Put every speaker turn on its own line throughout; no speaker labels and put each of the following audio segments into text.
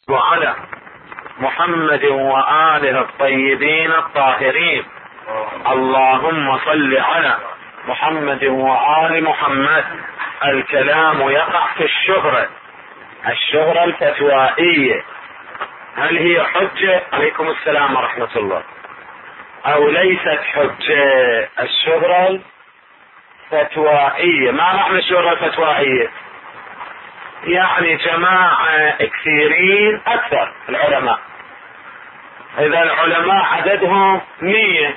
وعلى محمد وآله الطيبين الطاهرين. اللهم صل على محمد وآل محمد. الكلام يقع في الشهرة الفتوائية، هل هي حجة؟ عليكم السلام ورحمة الله. أو ليست حجة؟ الشهرة الفتوائية، ما معنى الشهرة الفتوائية؟ يعني جماعة كثيرين أكثر العلماء، إذا العلماء عددهم 100،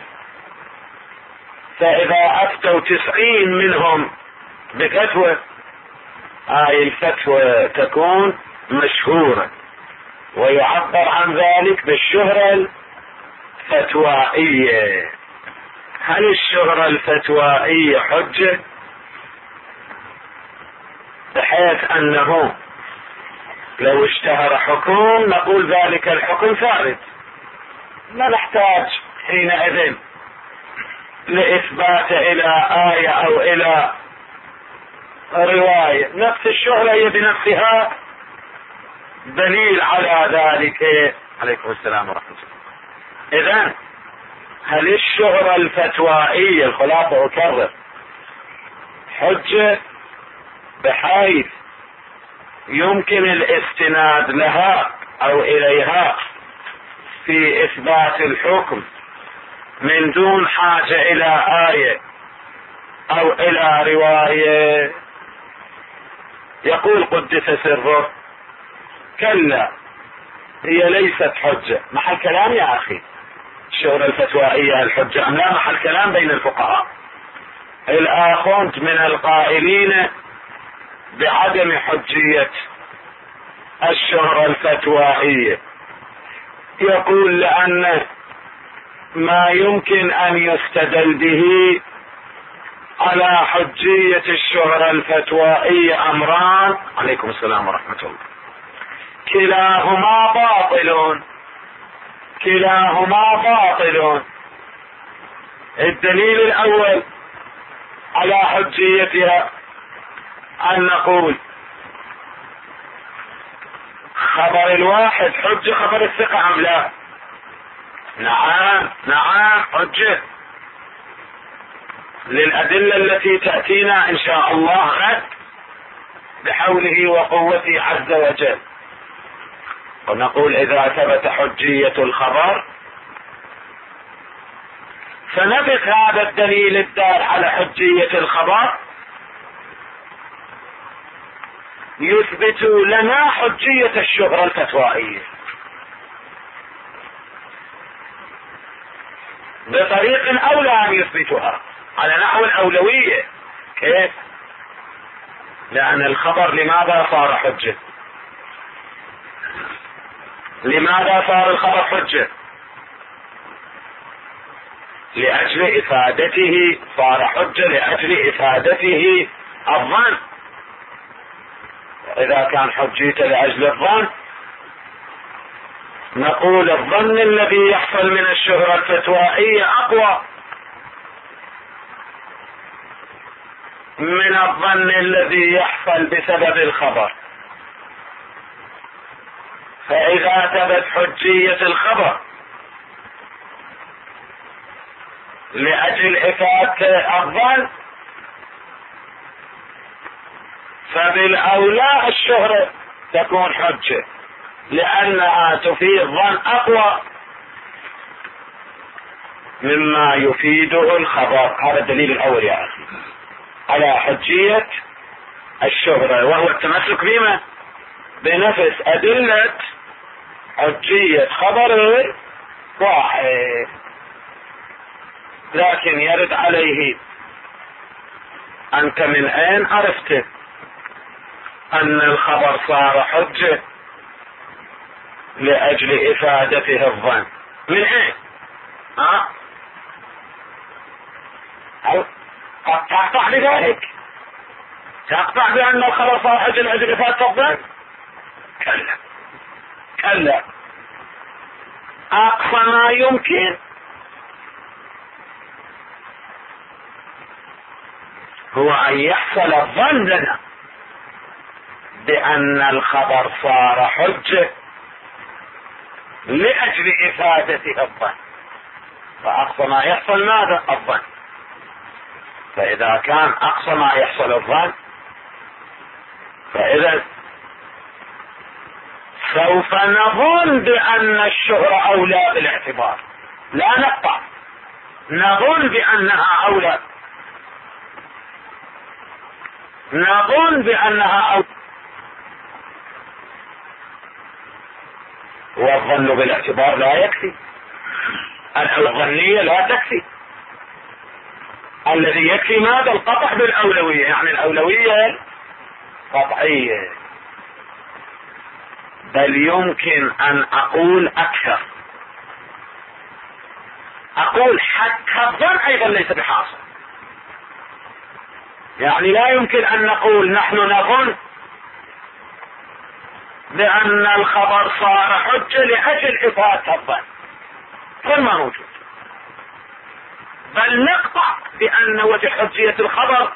فإذا أفتوا 90 منهم بفتوى، الفتوى تكون مشهورة، ويعبر عن ذلك بالشهرة الفتوائية. هل الشهرة الفتوائية حجة؟ بحيث أنه لو اشتهر حكم نقول ذلك الحكم ثابت، لا نحتاج حينئذ لإثبات إلى آية أو إلى رواية، نفس الشهرة هي بنفسها دليل على ذلك. عليكم السلام ورحمة الله. إذن هل الشهرة الفتوائية، الخلاصة أكرر، حجة بحيث يمكن الاستناد لها أو إليها في إثبات الحكم من دون حاجة إلى آية أو إلى رواية؟ يقول قدس سره: كلا، هي ليست حجة. محل كلام يا أخي، الشهرة الفتوائية الحجة أم لا؟ محل كلام بين الفقهاء. الآخر من القائلين بعدم حجية الشهرة الفتوائية، يقول لأن ما يمكن أن يستدل به على حجية الشهرة الفتوائية أمران. عليكم السلام ورحمة الله. كلاهما باطل. الدليل الأول على حجيتها أن نقول خبر الواحد حجة، خبر الثقة أم لا؟ نعم حجة، للأدلة التي تأتينا إن شاء الله غد بحوله وقوته عز وجل. ونقول إذا ثبت حجية الخبر فنفخ هذا الدليل الدال على حجية الخبر، يثبت لنا حجية الشهرة الفتوائية بطريق أولى أن يثبتها على نحو الأولوية. كيف؟ لأن الخبر لماذا صار حجة؟ لماذا صار الخبر حجة؟ لأجل إفادته، صار حجة لأجل إفادته الظن. إذا كان حجيته لأجل الظن نقول الظن الذي يحصل من الشهرة الفتوائية أقوى من الظن الذي يحصل بسبب الخبر. فإذا ثبت حجية الخبر لأجل إفادة الظن فبالأولى الشهرة تكون حجة، لأنها تفيد ظن أقوى مما يفيده الخبر. هذا الدليل الأول يا أخي على حجية الشهرة، وهو التمسك بما بنفس أدلة حجية خبر واحد. لكن يرد عليه: أنت من أين عرفت أن الخبر صار حجة لأجل إفادته الظن؟ من أين؟ قد تقطع بذلك، تقطع بأن الخبر صار حجة لأجل إفادة الظن؟ كلا، أقصى ما يمكن هو أن يحصل الظن لنا بأن الخبر صار حجة لأجل إفادة الظن، فأقصى ما يحصل ماذا؟ الظن. فإذا كان أقصى ما يحصل الظن، فإذا سوف نظن بأن الشهرة أولى بالاعتبار، لا نقطع، نظن بأنها أولى، نظن بأنها أولى. والظن بالاعتبار لا يكفي، الظنية لا تكفي. الذي يكفي ماذا؟ القطع بالأولوية، يعني الأولوية قطعية. بل يمكن أن أقول أكثر، أقول حتى الظن أيضا ليس بحاصل. يعني لا يمكن أن نقول نحن نظن بأن الخبر صار حجة لأجل إفادة الظن، كل ما موجود. بل نقطع بأن وجه حجية الخبر،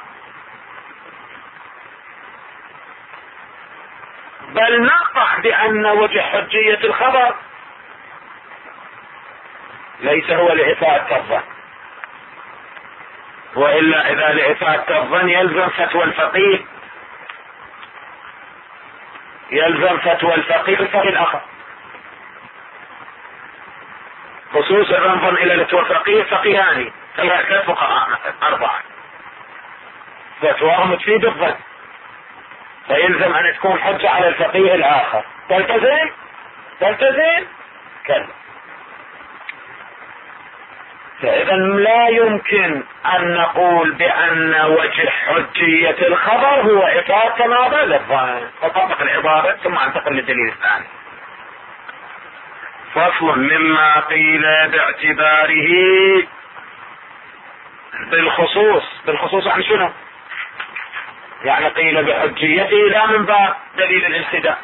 بل نقطع بأن وجه حجية الخبر ليس هو لإفادة الظن، وإلا إذا لإفادة الظن يلزم فتوى الفقيه، يلزم فتوى الفقيه الفقيه الآخر، خصوصا ننظر إلى فتوى الفقيه فقيهان، ثلاثة فقهاء مثلا 4 فتواهم تفيد الظن، فيلزم أن تكون حجة على الفقيه الآخر. تلتزم كلا. فإذا لا يمكن أن نقول بأن وجه حجية الخبر هو إفادة ماذا؟ للظن. فطبق العبارة ثم انتقل للدليل الثاني. فصل مما قيل باعتباره بالخصوص عن شنو؟ يعني قيل بحجيته لا من باب دليل الانسداد،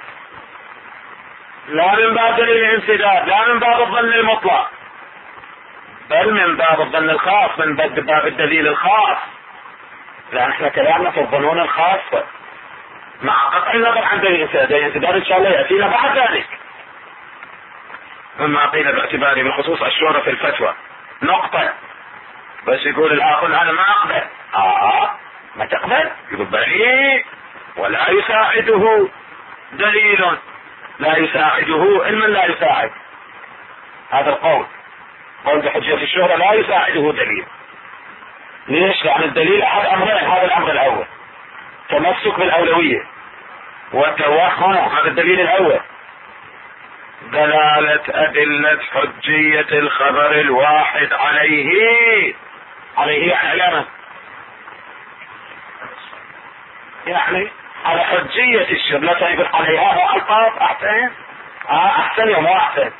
لا من باب دليل الانسداد، لا من باب الظن المطلق، بل من باب الظن الخاص، من باب الدليل الخاص. لأن احنا كلامنا في الظنون الخاصة مع قطع النظر عن دليل الانسداد ان شاء الله يأتينا بعد ذلك. مما قيل باعتباره بالخصوص الشهرة في الفتوى نقطة. بس يقول الآخر أنا ما أقبل، ما تقبل، يقول بلي ولا يساعده دليل، لا يساعده علما، لا يساعد. هذا القول قول بحجية الشهرة لا يساعده دليل. ليش؟ لأن الدليل أحد أمرين، هذا الأمر الأول تمسك بالأولوية وتوهم، هذا الدليل الأول. دلالة أدلة حجية الخبر الواحد عليه علامة، يعني على حجية الشهرة، لا تقول عليها هو ألفاظ أحسن يوم أحسن.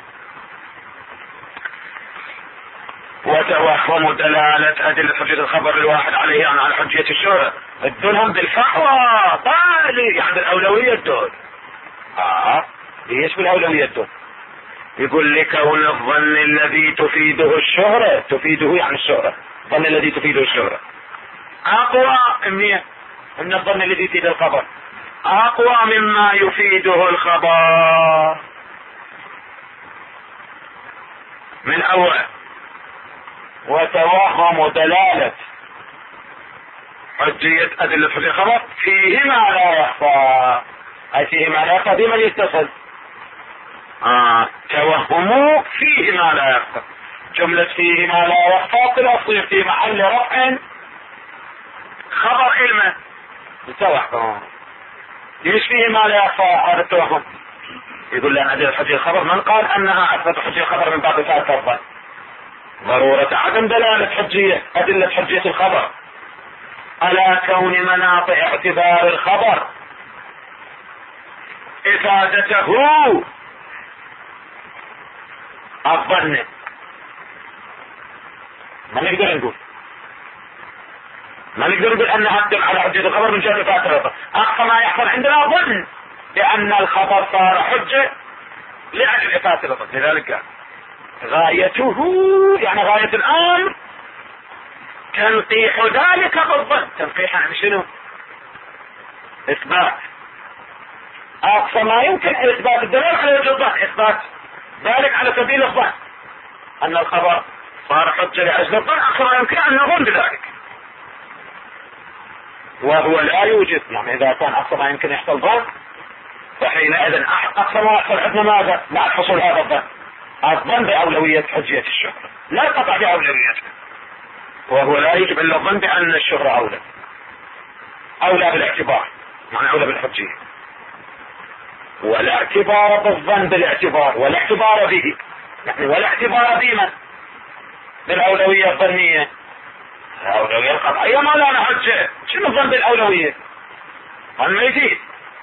وتوهم دلالة أدلة حجية الخبر الواحد عليه يعني على حجية الشهرة، الدلهم بالفحوى طالي، يعني الأولوية الدول. ليش بالأولوية الدول؟ يقول لك كون الظن الذي تفيده الشهرة، تفيده يعني الشهرة، الظن الذي تفيده الشهرة أقوى من الظن الذي يفيد الخبر، أقوى مما يفيده الخبر من أول. وتوهم دلالة حجية أدلة حجية الخبر فيه ما لا يخفى، أي فيه ما لا يخفى بمن يتصل. توهموا فيه ما لا يخفى، جملة فيه ما لا يخفى تصير في محل رفع خبر علمه توهم. ليش فيه ما لا يخفى هذا التوهم؟ يقول لنا أدلة حجية الخبر من قال أنها أثبت حجية الخبر من باب إفادة الظن؟ ضرورة عدم دلالة حجية أدلة حجية الخبر على كون مناط اعتبار الخبر إفادته الظن. ما نقدر نقول أنها تدل على حجية الخبر من جهة إفادة الظن. أقصى ما يحصل عندنا ظن بأن الخبر صار حجة لأجل إفادة الظن. لذلك غايته يعني غاية الأمر تنقيح ذلك بالظن. تنقيح عن شنو؟ إثبات أقصى ما يمكن إثبات الدليل على وجه الظن، إثبات ذلك على سبيل الظن ان الخبر صار حجة لأجل الظن، اقصى ما يمكن ان نظن بذلك، وهو لا يوجد. يعني اذا كان اقصى ما يمكن يحصل ظن، فحينئذ اقصى ما يحصل عندنا ماذا بعد حصول هذا الظن؟ الظن بأولوية حجية الشهرة، لا قطع بأولويته، وهو لا يجب الا الظن بان الشهرة اولى بالاعتبار، معنى اولى بالحجية، ولا اعتبار بالظن بالاعتبار، ولا اعتبار به، يعني ولا اعتبار بمن؟ بالاولوية الظنية. الاولوية القطعية ما لها حجة، شنو الظن بالاولوية؟ ما يفيد.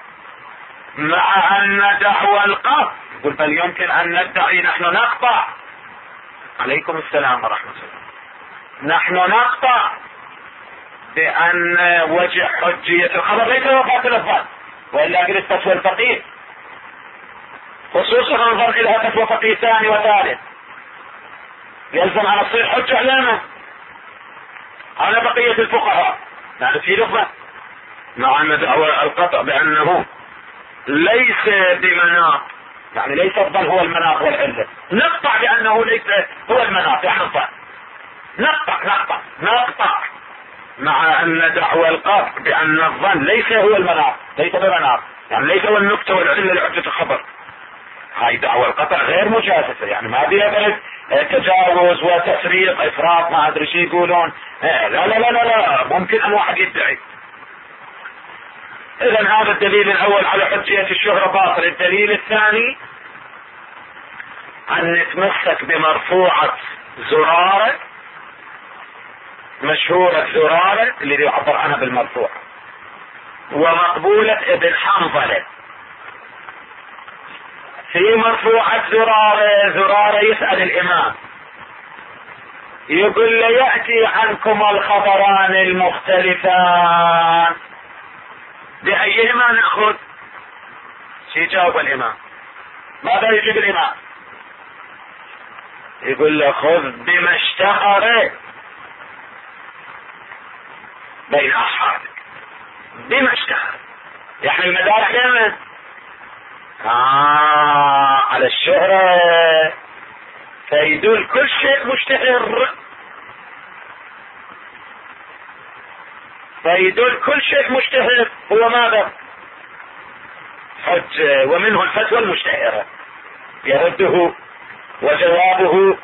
مع ان دعوى القطع يقول بل يمكن ان ندعي نحن نقطع. عليكم السلام ورحمة الله. نحن نقطع بان وجه حجية الخبر ليس هو قاتل الظن، والا قلت فتوى الفقيه، خصوصا انظر الى فتوى فقيه ثاني وثالث، يلزم ان تصير حجة علينا على بقية الفقهاء. يعني في لغة مع ان دعوى القطع بانه ليس بمناط، يعني ليس الظن هو المناط والعلة، نقطع بانه ليس هو المناط، يعني الظن نقطع مع ان دعوى القطع بان الظن ليس هو المناط، ليس بمناط، يعني ليس هو النكتة والعلة لحجة الخبر. هاي دعوى القطع غير مجازفة، يعني ما بيها بلد تجاوز وتفريط افراط ما ادري شي يقولون. لا لا لا لا لا، ممكن ان واحد يدعي. اذا هذا الدليل الاول على حجية الشهرة باطل. الدليل الثاني ان نتمسك بمرفوعة زرارة، مشهورة زرارة اللي يعبر عنها بالمرفوع، ومقبولة ابن حنظلة. في مرفوعة زرارة يسأل الامام يقول له يأتي عنكم الخبران المختلفان بأيهما نأخذ؟ شي جاوب الامام؟ ماذا يجيب الامام؟ يقول له خذ بما اشتهر بين اصحابك. بما اشتهر يعني المدار على على الشهرة، فيدل كل شيء مشتهر، هو ماذا؟ حجة. ومنه الفتوى المشتهرة يرده، وجوابه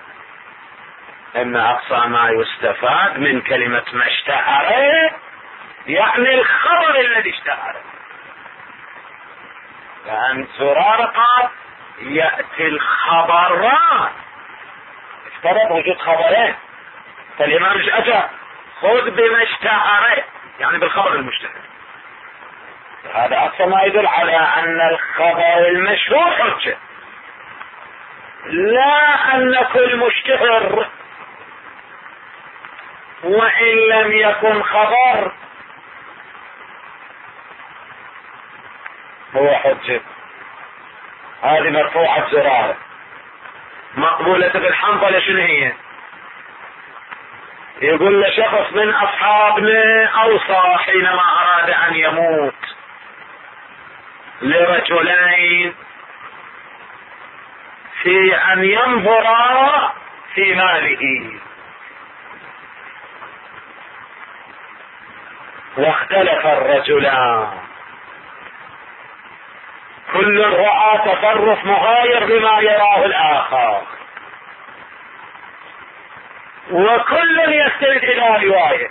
ان اقصى ما يستفاد من كلمة ما اشتهر يعني الخبر الذي اشتهر. لان زرار قال يأتي الخبران، افترض وجود خبرين، فالامام مش اجاب خذ بما اشتهر يعني بالخبر المشتهر. هذا اقصى ما يدل على ان الخبر المشهور حجة، لا ان كل مشتهر وان لم يكن خبر هو حجة. هذه مرفوعة زرارة. مقبولة بالحنظلة شنو هي؟ يقول له شخص من اصحابنا اوصى حينما اراد ان يموت لرجلين في ان ينظرا في ماله، واختلف الرجلان، كل رأى تصرف مغاير بما يراه الآخر، وكل يستند إلى رواية.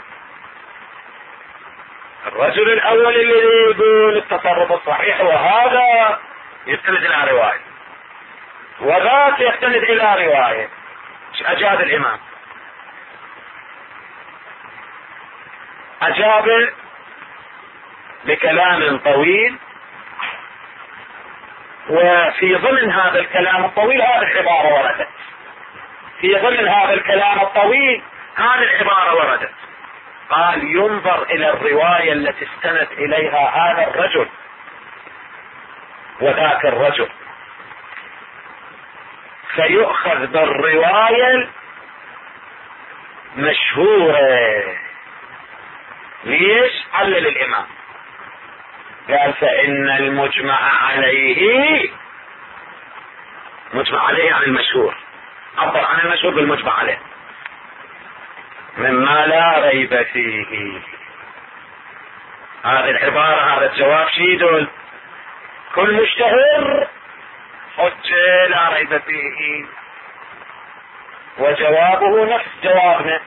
الرجل الأول اللي يقول التصرف الصحيح وهذا يستند إلى رواية، وذاك يستند إلى رواية. أجاب الإمام، أجاب بكلام طويل، وفي ضمن هذا الكلام الطويل هذه العبارة وردت. في ضمن هذا الكلام الطويل هذه العبارة وردت. قال ينظر إلى الرواية التي استند إليها هذا الرجل وذاك الرجل، فيؤخذ بالرواية المشهورة. ليش؟ علل الإمام، قال فإن المجمع عليه مجمع عليه يعني المشهور، عبر عن المشهور بالمجمع عليه. مما لا ريب فيه، هذه العبارة، هذا الجواب شي يدل؟ كل مشتهر حجة لا ريب فيه، وجوابه نفس جوابنا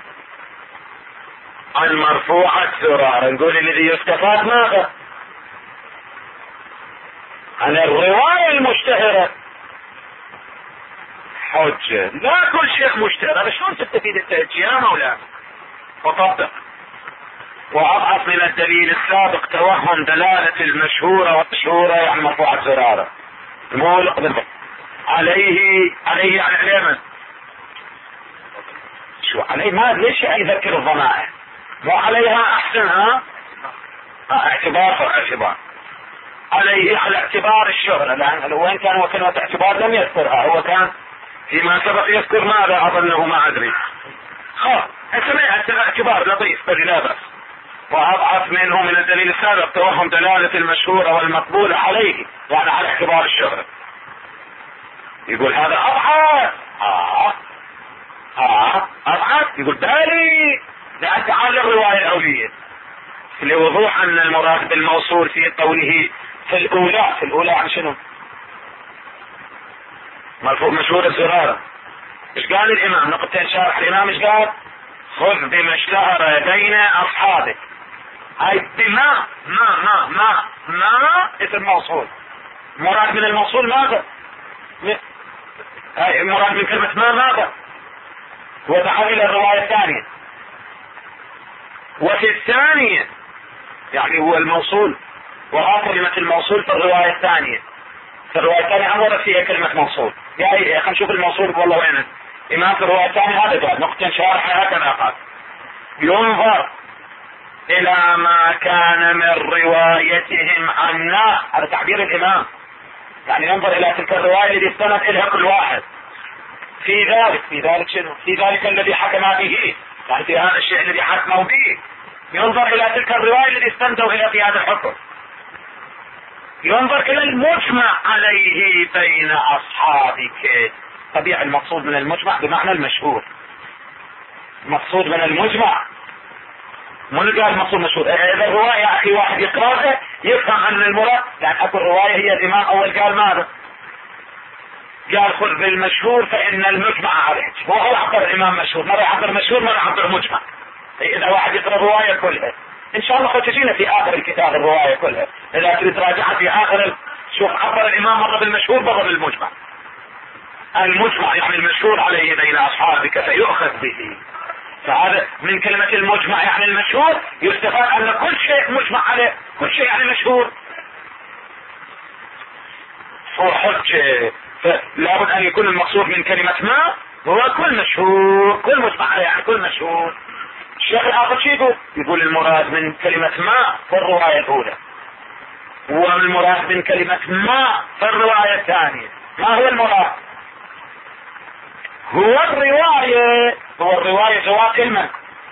عن مرفوع الزرار. نقول الذي يستفاد ماذا؟ عن الرواية المشتهرة حجة، لا كل شيء مشتهر. هذا شلون تستفيد انت يا مولانا؟ وطبق. واضعف من الدليل السابق توهم دلالة المشهورة والمشهورة يعني مرفوع الزرارة المولق بالضبط عليه يعني عليه شو عليه؟ ما ليش يذكر الضمائر؟ مو عليها احسنها اعتبار عليه على اعتبار الشهرة، لان وين كان هو كلمة اعتبار لم يذكرها، هو كان فيما سبق يذكر ماذا اظنه ما ادري. اعتبار لطيف بل لا بأس. واضعف منه من الدليل السابق توهم دلالة المشهورة والمقبولة عليه يعني على اعتبار الشهرة. يقول هذا اضعف. اضعف. يقول بالي لأن تعال الرواية الأولية لوضوح ان المراد بالموصول في قوله في الاولى عن شنو؟ مرفوع مشهور الزرارة. ايش قال الامام؟ نقطتين شارح الامام ايش قال؟ خذ بما اشتهر بين اصحابك. هاي بما ما اسم موصول. مراد من الموصول ماذا؟ هاي مراد من كلمة ما ماذا؟ ودخل الى الرواية الثانية، وفي الثانية يعني هو الموصول، وها كلمة الموصول في الرواية الثانية. في الرواية الثانية أمرت فيها كلمة موصول. يا خلينا نشوف الموصول والله وين. إمام في الرواية الثانية هذا قال نقطة شارحة هكذا قال ينظر إلى ما كان من روايتهم عنا. هذا تعبير الإمام، يعني ينظر إلى تلك الرواية التي استند إليها كل واحد في ذلك شنو؟ في ذلك الذي حكم به، يعني في هذا الشيء الذي حكموا به. ينظر إلى تلك الرواية التي استندوا إلى في هذا الحكم. ينظر الى المجمع عليه بين اصحابك. طبيعي المقصود من المجمع بمعنى المشهور. مقصود من المجمع مو اللي قال مقصود مشهور. اذا الرواية يا اخي واحد يقرأها يفهم ان المراد، يعني اكو الرواية هي الامام اول قال ماذا؟ قال خذ بالمشهور فان المجمع عليه. هو عبر الامام مشهور، مرة عبر مشهور مرة عبر مجمع. اذا واحد يقرأ الرواية كلها ان شاء الله تجينا في اخر الكتاب الرواية كلها، اذا تريد تراجعها في اخر شوف عبر الامام مرة بالمشهور مرة بالمجمع. المجمع يعني المشهور عليه بين اصحابك فيؤخذ به. فهذا من كلمة المجمع يعني المشهور يستفاد ان كل شيء مجمع عليه، كل شيء يعني مشهور. فحجة لابد ان يكون المقصود من كلمة ما هو كل مشهور، كل مجمع عليه يعني كل مشهور. الشيخ الآخر شو يقول المراد من كلمة ما في الرواية الأولى، والمراد من كلمة ما في الرواية الثانية. ما هو المراد؟ هو الرواية جواب كلمة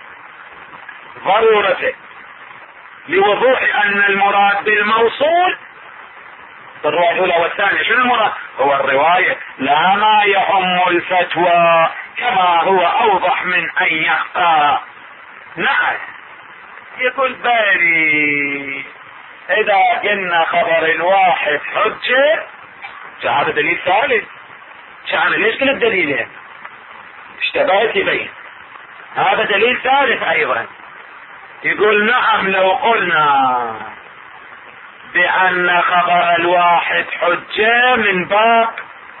ضرورته لوضوح أن المراد بالموصول في الرواية الأولى والثانية. شنو المراد؟ هو الرواية لا ما يهم الفتوى كما هو أوضح من أن يحقى. نعم. يقول بالي اذا قلنا خبر الواحد حجة هذا دليل ثالث. شعنا ليش قلت دليلين؟ اشتبهت يبين هذا دليل ثالث ايضا. يقول نعم لو قلنا بان خبر الواحد حجة من باب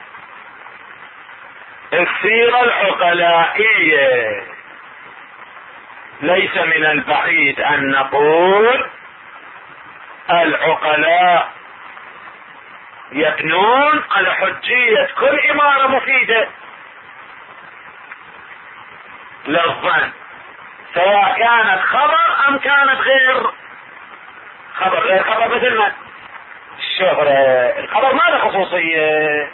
السيرة العقلائية ليس من البعيد ان نقول العقلاء يبنون على حجية كل امارة مفيدة للظن سواء كانت خبر ام كانت غير خبر مثل ما الشهرة. الخبر ما له خصوصية،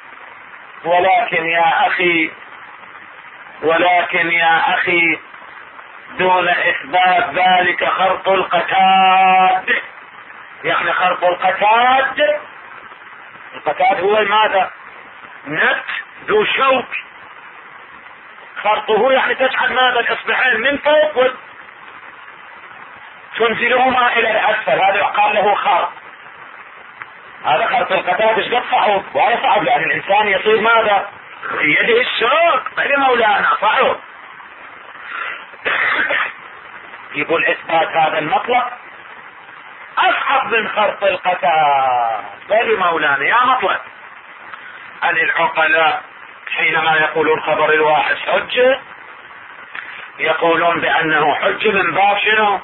ولكن يا اخي دون اثبات ذلك خرط القتاد. يعني خرط القتاد هو ماذا؟ نت ذو شوك، خرطه يعني تجعل ماذا الاصبعين من فوق وتنزلهما الى الاسفل، هذا يقال له خرط. هذا خرط القتاد ايش قد صعب، وهذا صعب لان الانسان يصير ماذا في يده الشوك. طيب مولانا صعب. يقول اثبات هذا المطلق اصعب من خرط القتاد. طيب مولانا يا مطلق، عن العقلاء حينما يقولون خبر الواحد حجة يقولون بانه حجة من باب شنو؟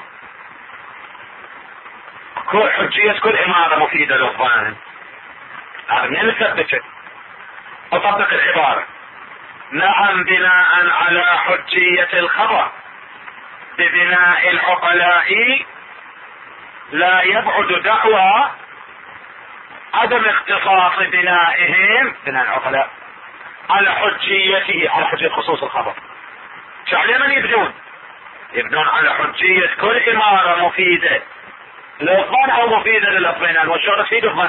حجية كل امارة مفيدة للظان. من نثبت اطبق العبارة. نعم بناء على حجية الخبر ببناء العقلاء لا يبعد دعوى عدم اختصاص بنائهم بناء العقلاء على حجيته، على حجية خصوص الخبر. شعلي من يبدون على حجية كل امارة مفيدة للظن او مفيدة للاطمئنان والشهرة تفيد الظن.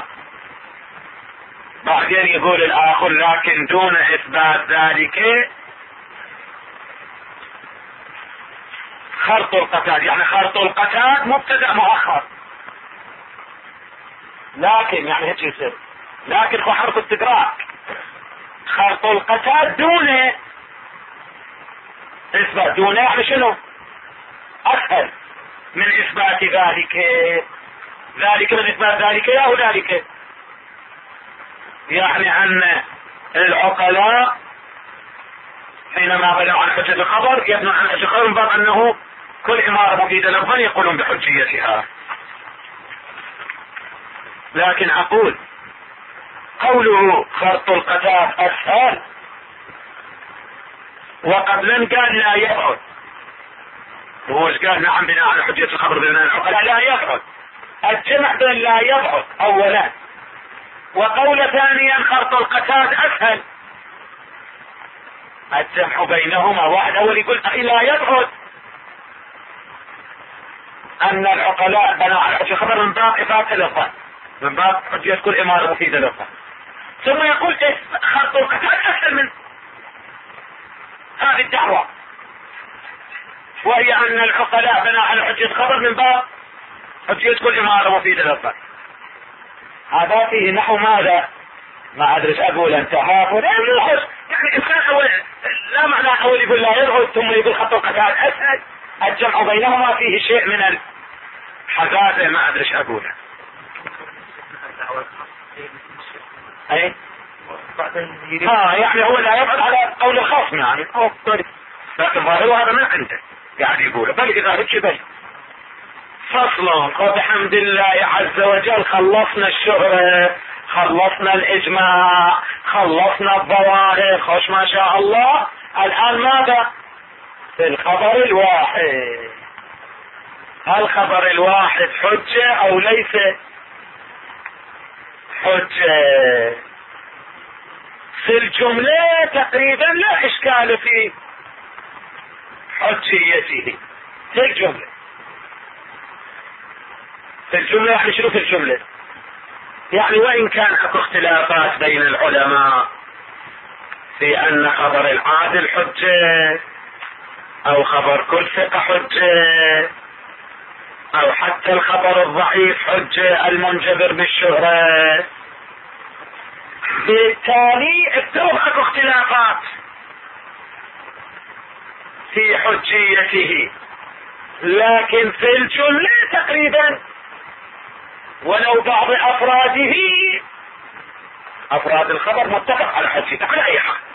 بعدين يقول الاخر لكن دون اثبات ذلك خرط القتاد، يعني خرط القتاد مبتدأ مؤخر، لكن يعني هيك يصير، لكن هو حرف استدراك. خرط القتاد دون اثبات، دون يعني شنو؟ اسهل من اثبات ذلك. ذلك من اثبات ذلك يا ذلك، يعني ان العقلاء حينما بنوا عن حجة الخبر يبنون عن حجة الخبر من باب انه كل امارة مفيدة للظن يقولون بحجيتها. لكن اقول قوله خرط القتاد اسهل وقبلا قال لا يبعد، هو قال نعم بناء على حجية الخبر بناء العقلاء لا يبعد، الجمع بين لا يبعد اولا وقول ثانيا خرط القتاد اسهل، الجمع بينهما واحد. اول يقول لا يبعد ان العقلاء بنوا على حجية الخبر من باب اثبات للظن، من باب حجية كل امارة مفيدة للظن، ثم يقول خرط القتاد اسهل من هذه الدعوة، وهي ان العقلاء بنوا على حجية الخبر من باب حجية كل امارة مفيدة للظن. هذا فيه نحو ماذا؟ ما ادري ايش اقول، انت هاف يعني انسان اول لا معنى اول يقول لا يبعد ثم يقول خط القتاد اسهل، الجمع بينهما فيه شيء من الحزازة، ما ادري ايش اقول. اي يعني هو لا يبعد على قول الخصم يعني، لكن ظاهره هذا ما عنده يعني يقوله، بل اذا هيك بل فصل. وبحمد الله عز وجل خلصنا الشهرة، خلصنا الاجماع، خلصنا الظواهر، خوش ما شاء الله. الان ماذا في الخبر الواحد؟ هل الخبر الواحد حجة او ليس حجة؟ في الجملة تقريبا لا اشكال في حجيته. في الجملة، في الجملة يعني شنو في الجملة؟ يعني وإن كان اكو اختلافات بين العلماء في ان خبر العادل حجة او خبر كل ثقة حجة او حتى الخبر الضعيف حجة المنجبر بالشهرة، بالتالي اكو اختلافات في حجيته، لكن في الجملة تقريبا ولو بعض افراده افراد الخبر متفق على حجيته على اي حال.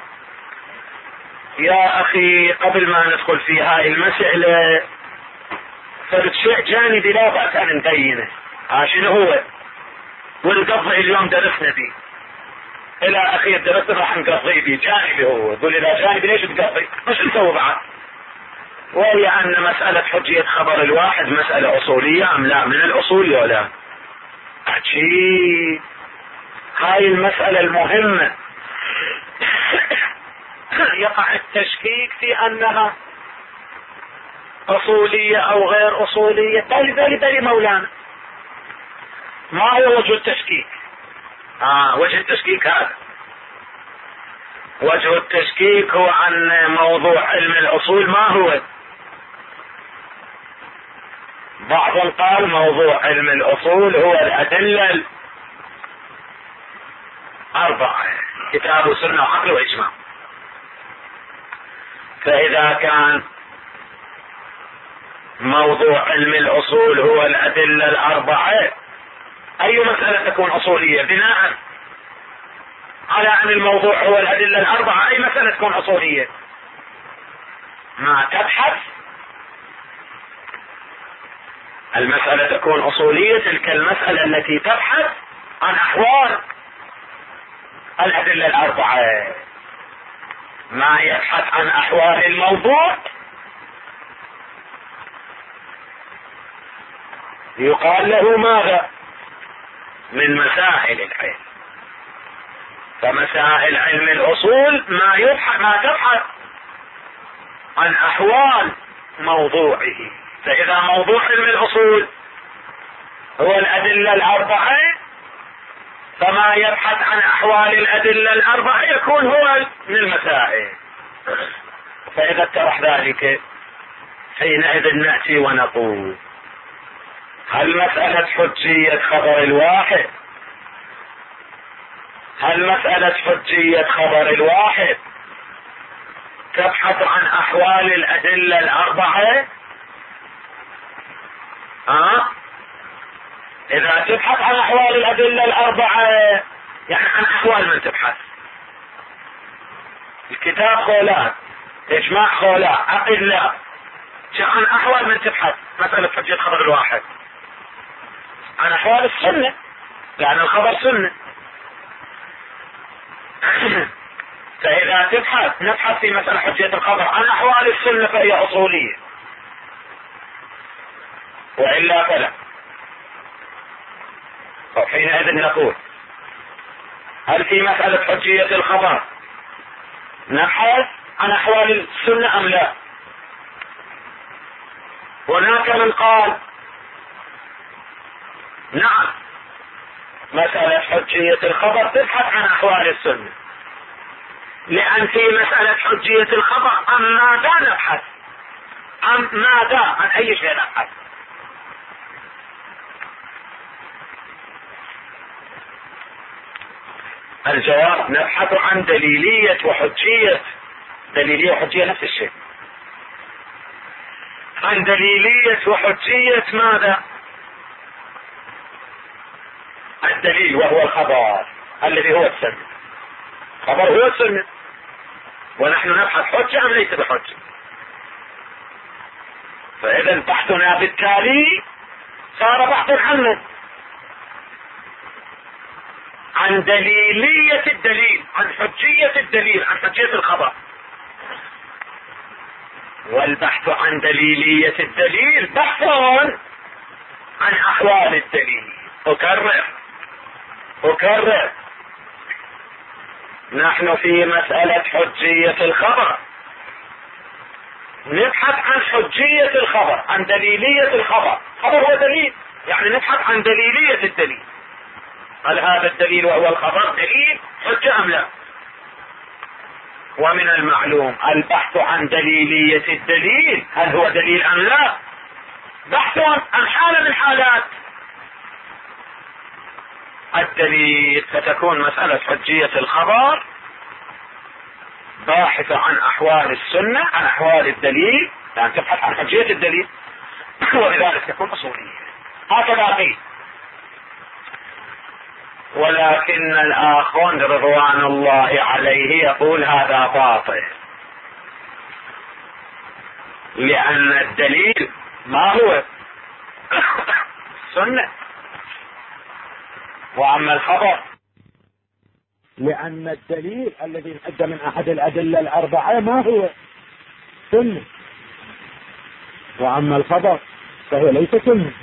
يا اخي قبل ما ندخل في هاي المسألة فرد شيء جانبي لا بأس ان نبينه، شنو هو؟ ونقضي اليوم درسنا فيه الى اخير درسنا راح نقضي به جانبي. هو يقول اذا جانبي ليش تقضي؟ مش نسوي بعد. وهي ان مسألة حجية خبر الواحد مسألة اصولية ام لا؟ من الاصول ولا عجيب. هاي المسألة المهمة يقع التشكيك في انها اصولية او غير اصولية. بالي مولانا ما هو وجه التشكيك؟ وجه التشكيك هذا وجه التشكيك هو عن موضوع علم الأصول ما هو. بعض قال موضوع علم الأصول هو الأدلة الأربعة، كتاب وسنة وعقل وإجماع. فإذا كان موضوع علم الأصول هو الأدلة الأربعة، أي مسألة تكون أصولية بناء على أن الموضوع هو الأدلة الأربعة؟ أي مسألة تكون أصولية؟ ما تبحث المسألة تكون أصولية تلك المسألة التي تبحث عن أحوال الأدلة الأربعة. ما يبحث عن أحوال الموضوع يقال له ماذا؟ من مسائل العلم. فمسائل علم الأصول ما تبحث عن أحوال موضوعه. فإذا موضوع علم الأصول هو الأدلة الأربعة، فما يبحث عن أحوال الأدلة الأربعة يكون هو من المسائل. فإذا اتضح ذلك حينئذ نأتي ونقول: هل مسألة حجية خبر الواحد، تبحث عن أحوال الأدلة الأربعة؟ إذا تبحث عن أحوال الأدلة الأربعة يعني عن أحوال من تبحث؟ الكتاب خولان، إجماع خولان، عقل لا. عن أحوال من تبحث؟ مسألة حجية خبر الواحد عن أحوال السنة، لأن الخبر سنة. فإذا نبحث في مسألة حجية الخبر عن أحوال السنة فهي أصولية، وإلا فلا. حينئذ نقول: هل في مسألة حجية الخبر نبحث عن أحوال السنة أم لا؟ هناك من قال: نعم، مسألة حجية الخبر تبحث عن أحوال السنة، لأن في مسألة حجية الخبر عن ماذا نبحث؟ عن أي شيء نبحث؟ الجواب: نبحث عن دليلية وحجية. دليلية وحجية نفس الشيء. عن دليلية وحجية ماذا؟ الدليل وهو الخبر الذي هو السنة. خبر هو السنة، ونحن نبحث حجة أم ليس بحجة. فإذا بحثنا بالتالي صار بحث عن دليلية الدليل، عن حجية الدليل، عن حجية الخبر. والبحث عن دليلية الدليل بحث عن أحوال الدليل. أكرر، نحن في مسألة حجية الخبر نبحث عن حجية الخبر، عن دليلية الخبر. خبر هو دليل، يعني نبحث عن دليلية الدليل. هل هذا الدليل وهو الخبر دليل حجة أم لا؟ ومن المعلوم البحث عن دليلية الدليل، هل هو دليل أم لا، بحث عن حالة من حالات الدليل. فتكون مسألة حجية الخبر باحثة عن أحوال السنة، عن أحوال الدليل، يعني تبحث عن حجية الدليل، ولذلك تكون أصولية. هكذا قيل. ولكن الآخرون رضوان الله عليه يقول هذا باطل، لأن الدليل ما هو السنة، وأما الخبر لأن الدليل الذي انعد من أحد الأدلة الأربعة ما هو سنة، وأما الخبر فهو ليس سنة.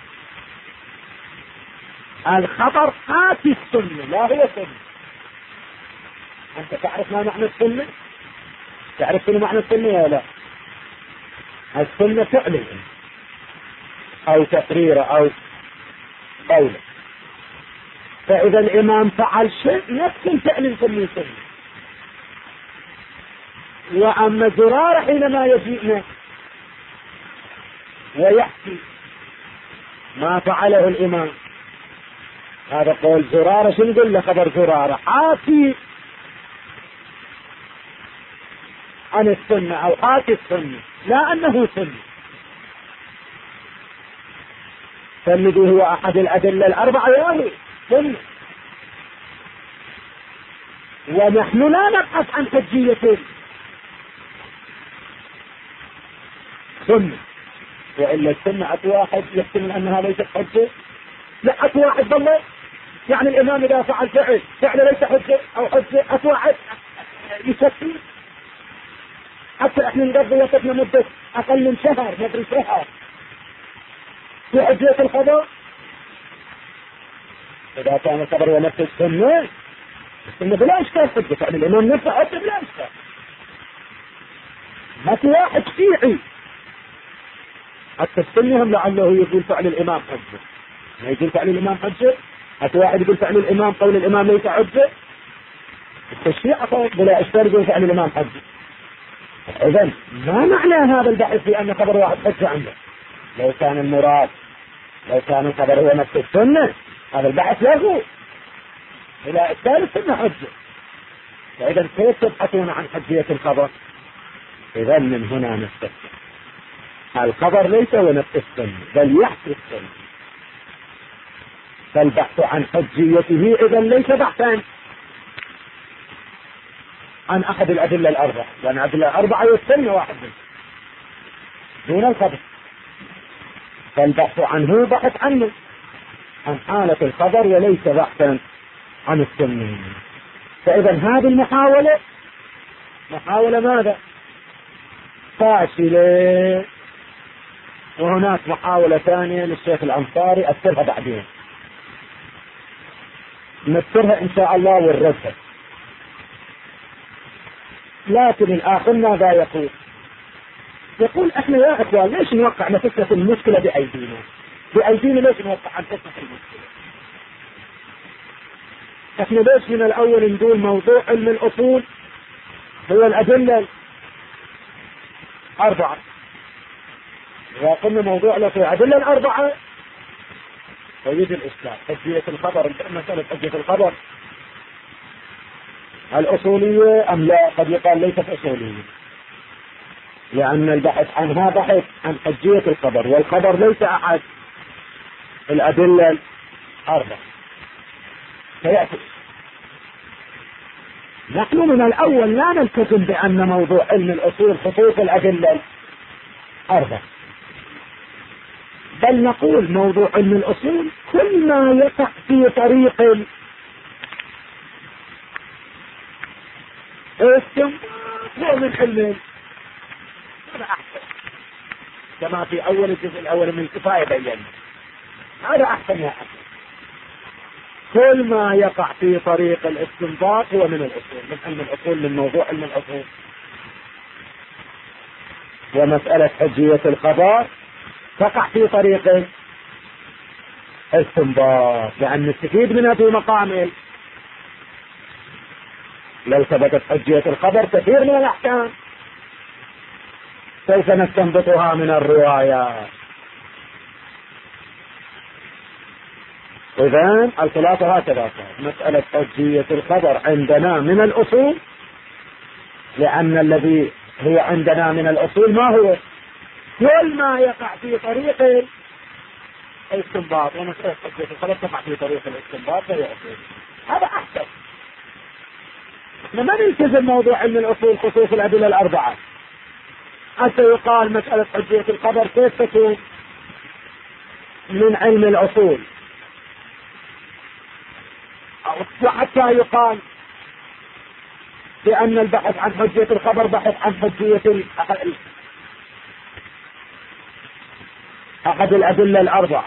الخبر آتي السنة، لا هو سنة. أنت تعرف ما معنى السنة؟ تعرف شنو معنى السنة يا لا؟ السنة فعل أو تقرير أو قول. فإذا الإمام فعل شيء نفس الفعل يسميه سنة.
وأما زرارة حينما يجيئنا ويحكي ما فعله الإمام، هذا قول زرارة، شو نقول له؟ خبر زرارة حاكي عن السنة أو حاكي السنة، لا أنه سنة. فالذي هو أحد الأدلة الأربعة يعني سنة، ونحن لا نبحث عن حجية سنة، وإلا السنة أتى واحد يحتمل أنها ليست حجة، لا أتى واحد بالله يعني الإمام إذا فعل فعل ليس حجة أو حجة، أتى واحد يشكي. حتى احنا نقضي وقتنا مدة أقل من شهر، مدري شهر، في حجية الخبر. إذا كان الخبر ونفس السنة بلا إشكال حجة، يعني الإمام نفسه حجة بلا إشكال. ما في واحد شيعي حتى السنة هم لعله يقول فعل الإمام حجة، ما يقول فعل الإمام حجة. حتى واحد يقول فعل الإمام قول الإمام ليس حجة، الشيعة بلا إشكال يقول فعل الإمام حجة. إذن ما معنى هذا البحث في أن خبر واحد حجة عنده؟ لو كان المراد لو كان الخبر هو نفس السنة هذا البحث له إلى إشكال السنة حجة. فإذا كيف تبحثون عن حجية الخبر؟ إذن من هنا نستفسر الخبر ليس هو نفس السنة بل يحكي السنة، فالبحث عن حجيته إذن ليس بحثا عن أحد الأدلة الأربعة، لأن الأدلة الأربعة يستنى واحد منه دون الخبر، فالبحث عنه بحث عنه عن حالة الخبر وليس بحثا عن السنة. فإذا هذه محاولة ماذا؟ فاشلة. وهناك محاولة ثانية للشيخ الأنصاري أذكرها بعدين، نذكرها إن شاء الله والرد. لكن الآخر ماذا يقول احنا يا اخوان ليش نوقع نفسنا في المشكلة بأيدينا ليش نوقع نفسنا في المشكلة؟ احنا ليش من الأول نقول موضوع علم الأصول هو الأدلة الأربعة؟ إذا قلنا موضوع الأدلة الأربعة فيجي الإشكال حجية الخبر، مسألة حجية الخبر الأصولية أم لا؟ قد يقال ليست أصولية، لأن البحث عنها بحث عن حجية الخبر، والخبر ليس أحد الأدلة الأربعة. فيأتي نحن من الأول لا نلتزم بأن موضوع علم الأصول خصوص الأدلة الأربعة، بل نقول موضوع علم الأصول كل ما يقع في طريق هو من علم، هذا أحسن، كما في أول الجزء الأول من الكفاية بيّن هذا أحسن يا أخي. كل ما يقع في طريق الاستنباط هو من الأصول، من علم الأصول، من موضوع علم الأصول. ومسألة حجية الخبر تقع في طريق الاستنباط، لأن نستفيد منها في مقام لو ثبتت حجية الخبر كثير من الأحكام سوف نستنبطها من الروايات. إذن الخلاصة هكذا، مسألة حجية الخبر عندنا من الأصول، لأن الذي هو عندنا من الأصول ما هو؟ كل ما يقع في طريق الاستنباط، ومسألة حجية الخبر تقع في طريق الاستنباط فهي أصول. هذا أحسن. ما نلتزم موضوع علم الأصول خصوص الأدلة الأربعة حتى يقال مسألة حجية الخبر كيف تكون من علم الأصول، وحتى يقال بأن البحث عن حجية الخبر بحث عن حجية أحد الأدلة الأربعة،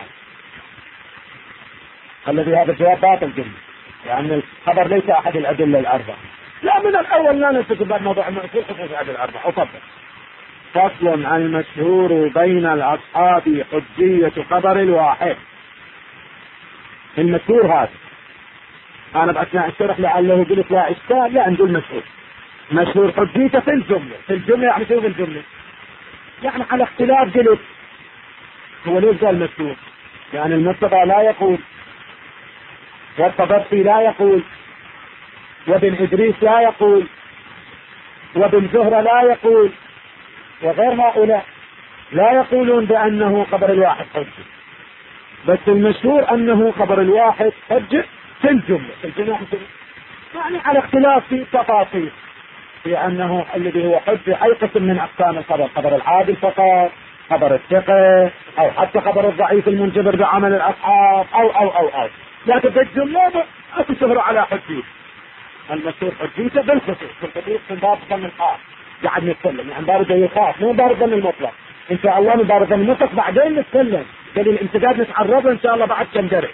الذي هذا الجواب باطل جدا، لأن الخبر ليس أحد الأدلة الأربعة. لا، من الأول لا نلتزم بموضوع الأصول خصوص الأدلة الأربعة. وطبعا فصل عن المشهور بين الأصحاب حجية خبر الواحد. المشهور هذا أنا بأثناء الشرح لعله قلت لا إشكال، لا نقول مشهور، مشهور حجيته في الجملة يعني شو في الجملة؟ يعني على اختلاف جلد. هو ليش قال مشهور؟ يعني المرتضى لا يقول، والطبرسي لا يقول، وابن إدريس لا يقول، وابن زهرة لا يقول، وغير هؤلاء لا يقولون بأنه خبر الواحد حجة، بس المشهور أنه خبر الواحد حجة في الجملة يعني على اختلاف في التفاصيل، في أنه الذي هو حجة أي قسم من أقسام الخبر، خبر العادل فقط، خبر الثقة، أو حتى خبر الضعيف المنجبر بعمل الأصحاب أو لكن بالجملة أتشهر على حجية. المشهور حجيته بالخصوص من باب ضمن الخاص، قاعد نتكلم يعني باب زي الخاص مو باب ضمن المطلق. إن شاء الله من باب ضمن المطلق بعدين نتكلم دليل الامتداد نتعرض إن شاء الله بعد كم درس.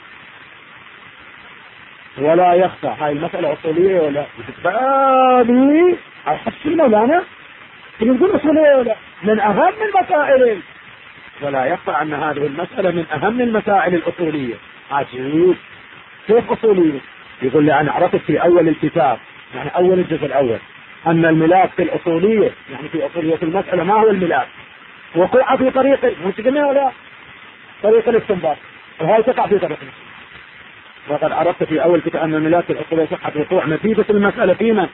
ولا يخفى هاي المسألة أصولية ولا بالي أحس المولانا يقول أصولية ولا من أهم المسائل، ولا يخفى أن هذه المسألة من أهم المسائل الأصولية. عجيب كيف أصولية؟ يقول لي أنا عرفت في أول الكتاب يعني أول الجزء الأول أن الملاك في الأصولية يعني في أصولية المسألة ما هو الملاك؟ وقوع في طريق المسلمين ولا طريق الاستنباط، وهي تقع في طريق. وقد عرفت في أول كتاب أن الملاك في الأصولية صحة وقوع نتيجة المسألة فيما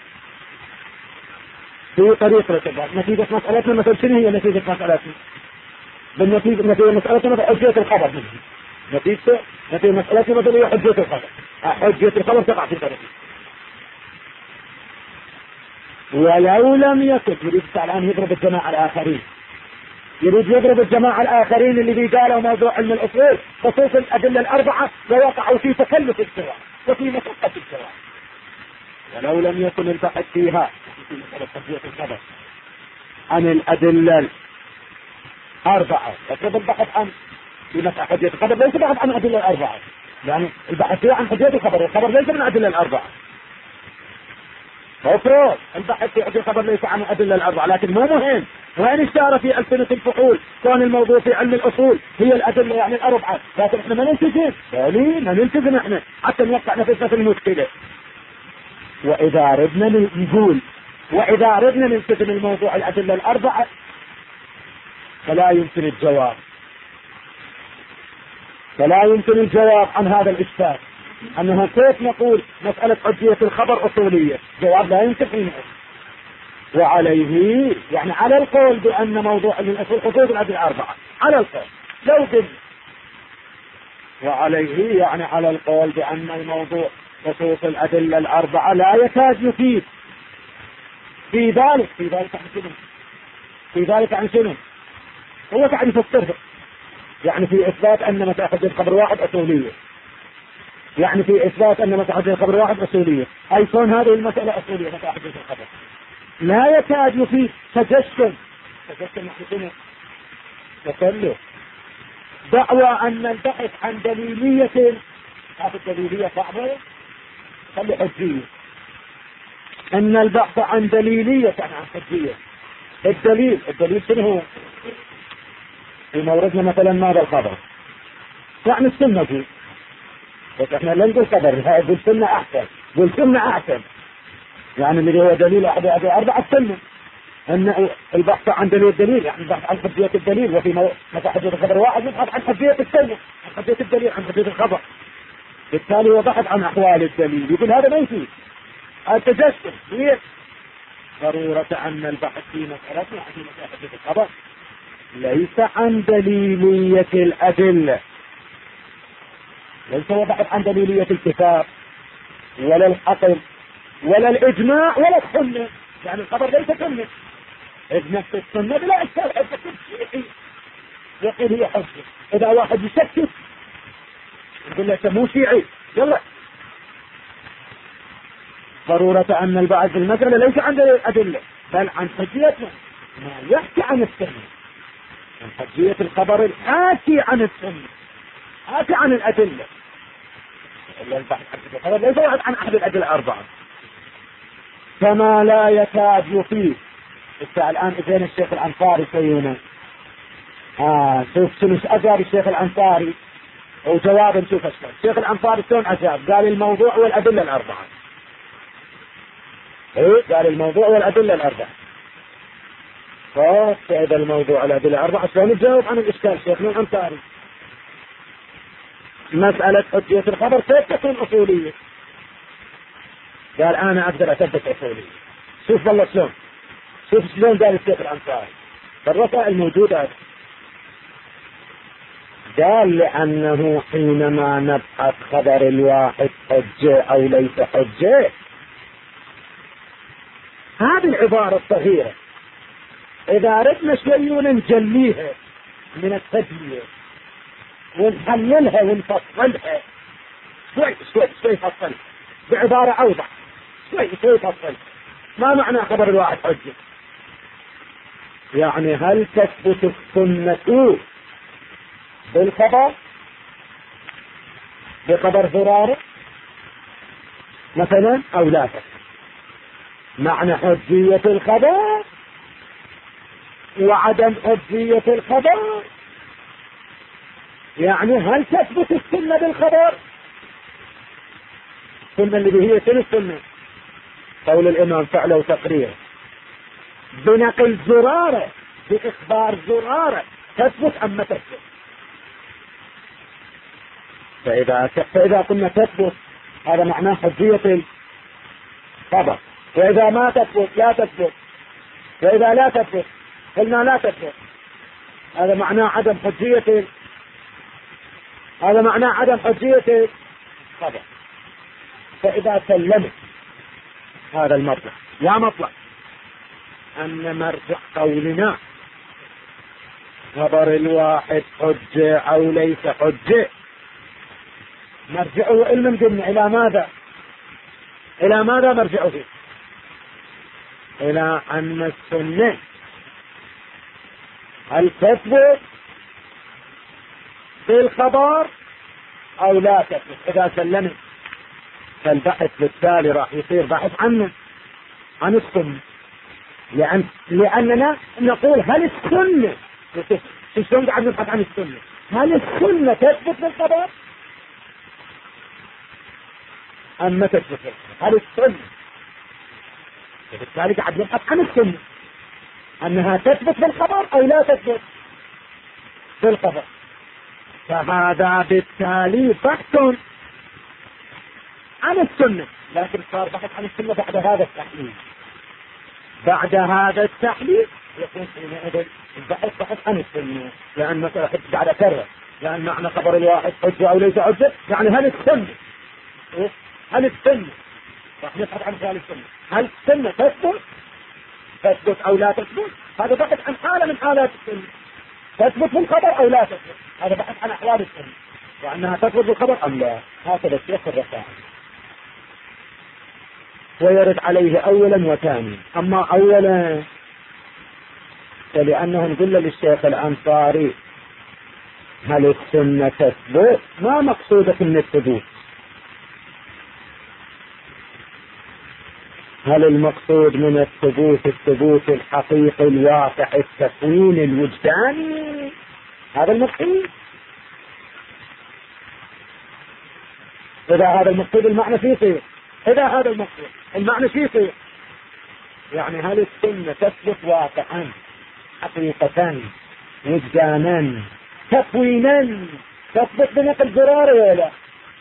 في طريق الاستنباط. نتيجة مسألتنا مثل شنو هي نتيجة مسألتنا؟ نتيجة مسألتنا مثل حجية الخبر نتيجة مسألتنا مثل هي حجية الخبر. حجية الخبر تقع في طريق. ولو لم يكن يريد الآن يضرب الجماعة الآخرين، يريد يضرب الجماعة الآخرين اللي قالوا موضوع علم الأصول خصوصا الأدلة الأربعة ووقعوا في تكلف السواء وفي مشقة السواء. ولو لم يكن البحث فيها في مسألة حجية الخبر عن الأدلة الأربعة، فكيف البحث عن في مسألة حجية الخبر ليس بحث عن الأدلة الأربعة، يعني البحث فيها عن حجية الخبر والخبر ليس من الأدلة الأربعة. مفروض البحث في حجية الخبر ليس عن الأدلة الأربعة، لكن مو مهم وين اشتهر في ألسنة الفحول كون الموضوع في علم الأصول هي الأدلة يعني الأربعة، لكن احنا ما نلتزم ما نلتزم احنا حتى نوقع نفسنا في المشكلة. وإذا ردنا نقول وإذا ردنا نلتزم الموضوع الأدلة الأربعة فلا يمكن الجواب عن هذا الإشكال أنه كيف نقول مسألة حجية الخبر أصولية. جواب لا يمكن فيه. وعليه يعني على القول بأن موضوع الأصول حدود الأدلة الأربعة على القول لو قلنا، وعليه يعني على القول بأن الموضوع خصوص الأدلة الأربعة لا يكاد يفيد في ذلك عن شنو؟ هو قاعد يفسره يعني في إثبات أن مسألة حجية الخبر واحد أصولية، يعني في إثبات أن مسألة حجية الخبر واحد أصولية، أي كون هذه المسألة أصولية مسألة حجية الخبر لا يكاد يفيد تجسم تكلف دعوى أن البحث عن دليلية هذه الدليلية صعبة خلي حجية، أن البحث عن دليلية عن حجية. الدليل شنو هو؟ في موردنا مثلا ماذا الخبر يعني السنة دي، بس احنا لا نقول خبر نقول سنة أحسن يعني اللي هو دليل أحد أربعة السنة أن البحث عن دليل يعني البحث عن حجية الدليل، وفي مثلا حجية الخبر واحد يبحث عن حجية السنة عن حجية الدليل عن حجية الخبر، بالتالي هو بحث عن أحوال الدليل. يقول هذا ما يفيد التجسم هي ضرورة أن البحث في مسألتنا في مسألة حجية الخبر ليس عن دليلية الأدلة، ليس هو بحث عن دليلية الكتاب ولا الحقل ولا الإجماع ولا السنة، يعني الخبر ليس سنة. إذن السنة بلا إشكال حجة الشيعي يقول هي حجة. إذا واحد يشكك يقول له مو شيعي يلا. ضرورة أن البعض في المسألة ليس عن الأدلة بل عن حجيتنا ما يحكي عن السنة، عن حجية الخبر الآتي عن السنة آتي عن الأدلة. البحث عن حجية الخبر ليس عن أحد الأدلة الأربعة كما لا يكاد يفيد. الآن إذن الشيخ الأنصاري سيونا شوف شنو أجاب الشيخ الأنصاري وجواب نشوف الشيخ الأنصاري شلون أجاب. قال الموضوع والأدلة الأربعة إيه؟ قال الموضوع والأدلة الأربعة. فإذا الموضوع والأدلة الأربعة شلون نجاوب عن الإشكال شيخنا الأنصاري؟ مسألة حجية الخبر كيف تكون أصولية؟ قال أنا أقدر أثبت أصولية. شوف والله شلون، شوف شلون قال الشيخ الأنصاري بالرسائل الموجودة. قال لأنه حينما نبحث خبر الواحد حجة أو ليس حجة، هذه العبارة الصغيرة إذا أردنا شوي نجليها من التجلية ونحللها ونفصلها شوي فصلها بعبارة أوضح، شوي فصلها. ما معنى خبر الواحد حجة؟ يعني هل تثبت السنة بالخبر، بخبر زرارة مثلا أو لا تثبت؟ معنى حجية الخبر وعدم حجية الخبر يعني هل تثبت السنة بالخبر؟ السنة اللي هي السنة قول الإمام فعله وتقريره بنقل زرارة، بإخبار زرارة، تثبت أم ما تثبت؟ فإذا قلنا تثبت هذا معناه حجية الخبر، وإذا ما تثبت لا تثبت، وإذا لا تثبت قلنا لا تثبت، هذا معناه عدم حجية، هذا معناه عدم حجية الخبر. فإذا سلمت هذا المطلق يا مطلق أن مرجع قولنا خبر الواحد حجة أو ليس حجة، مرجعه علم قلنا إلى ماذا؟ إلى ماذا مرجعه؟ إلى أن السنة هل تثبت بالخبر أو لا تثبت. إذا سلمت فالبحث بالتالي راح يصير بحث عن السنة، لأننا نقول هل السنة، شلون قاعد نبحث عن السنة، هل السنة تثبت بالخبر أم ما تثبت؟ هل السنة، بالتالي قاعد نبحث عن السنة أنها تثبت بالخبر أو لا تثبت بالخبر. فهذا بالتالي بحث عن السنة، لكن صار بحث عن السنة بعد هذا التحليل. بعد هذا التحليل يكون حينئذ البحث عن السنة، لأن مثلا بعد أكرر، لأن معنى خبر الواحد حجة أو ليس حجة يعني هل السنة، هل السنة راح نبحث عن هذه السنة، هل السنة تثبت أو لا تثبت؟ هذا بحث عن حالة من حالات السنة، تثبت بالخبر أو لا تثبت، هذا بحث عن أحوال السنة وأنها تثبت بالخبر أم لا. هكذا الشيخ الرسائل ويرد عليه أولا وثانيا. أما أولا فلأنه نقول للشيخ الأنصاري هل السنة تثبت، ما مقصودك من الثبوت؟ هل المقصود من الثبوت الحقيقي الواقع التكوين الوجداني؟ هذا المقصود؟ إذا هذا المقصود المعنى فيه صير، إذا هذا المقصود المعنى فيه صير، يعني هل السنة تثبت واقعا حقيقة وجدانا تكوينا، تثبت بنقل زرار ولا لا؟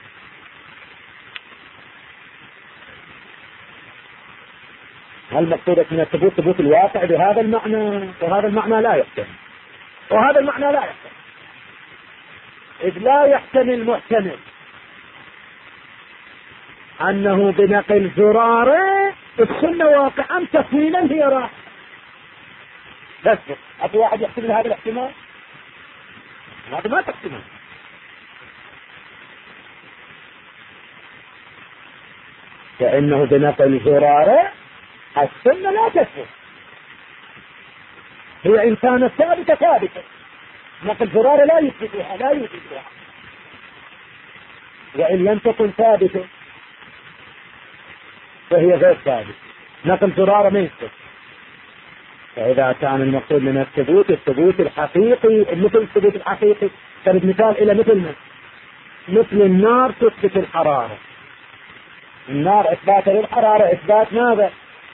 هل مقصودك من الثبوت ثبوت الواقع بهذا المعنى؟ وهذا المعنى لا يحتمل، وهذا المعنى لا يحتمل، إذ لا يحتمل محتمل أنه بنقل زراره السنة واقعا تكوينا هي راح بس أبو واحد يحتمل هذا الاحتمال؟ هذا ما تحتمل. فإنه بنقل زراره السنة لا تثبت، هي إن كانت ثابتة ثابتة، نقل زراره لا يثبتها، لا يثبتها، وإن لم تكن ثابتة فهي غير ثابتة، نقل زراره ما يثبت. فإذا كان المقصود من الثبوت الحقيقي مثل الثبوت الحقيقي، كانت مثال إلى مثل النار تثبت الحرارة، النار إثبات للحرارة إثبات ماذا؟